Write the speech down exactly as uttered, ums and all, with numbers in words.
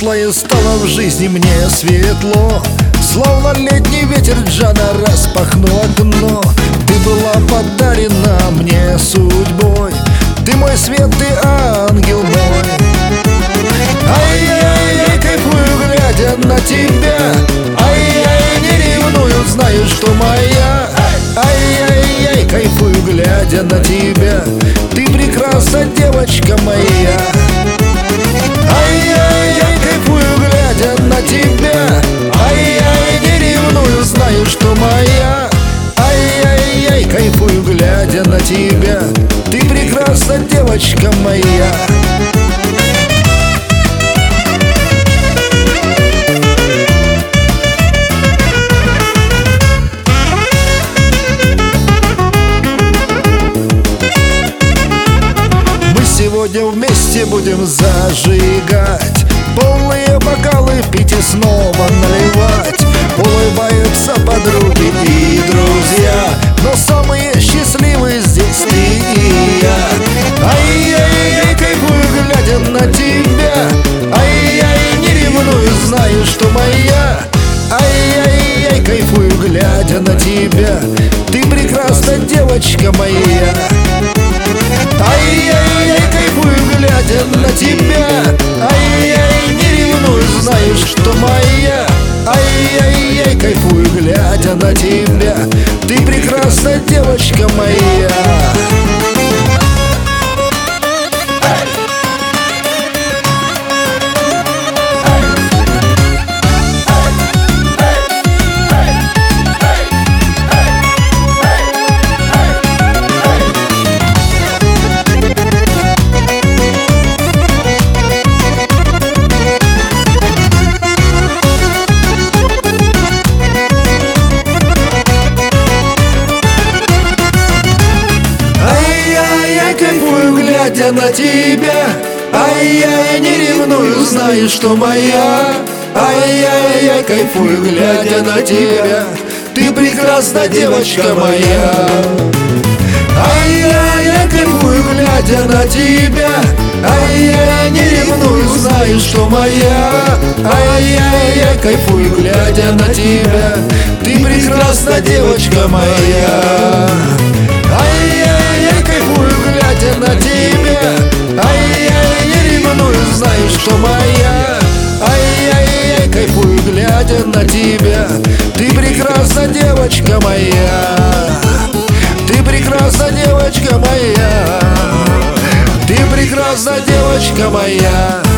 светло и стало в жизни мне светло. Словно летний ветер Джана распахнул окно. Ты была подарена мне судьбой, ты мой свет, ты ангел мой. Ай-яй-яй, кайфую, глядя на тебя. Ай-яй, не ревную, знаю, что моя. Ай-яй-яй, кайфую, глядя на тебя. Ты прекрасна, девочка моя. Ай-яй-яй, кайфую, глядя на тебя. Ай-яй, не ревную, знаю, что моя. Ай-яй-яй, кайфую, глядя на тебя. Ты прекрасна, девочка моя. Сегодня вместе будем зажигать, полные бокалы пить и снова наливать. Улыбаются подруги и друзья, но самые счастливые здесь ты и я. Ай-яй-яй, кайфую, глядя на тебя. Ай-яй, не ревную, знаю, что моя. Ай-яй-яй, кайфую, глядя на тебя. Ты прекрасна, девочка моя. Ай-яй-яй, кайфую, глядя на тебя. Ай-яй, не ревную, знаю, что моя. Ай-яй-яй, кайфую, глядя на тебя. Ты прекрасна, девочка моя. Кайфую, глядя на тебя. Ай-яй, не ревную, знаю, что моя. Ай-яй-яй, кайфую, глядя на тебя. Ты прекрасна, девочка моя. Ай-яй-яй, кайфую, глядя на тебя. Ай-яй, не ревную, знаю, что моя. Ай-яй-яй, кайфую, глядя на тебя. Ты прекрасна, девочка моя. Ай-яй-яй, кайфую, глядя на тебя. Ай-яй, не ревную, знаю, что моя. Ай-яй-яй, кайфую, глядя на тебя. Ты прекрасна, девочка моя. Ты прекрасна, девочка моя. Ты прекрасна, девочка моя.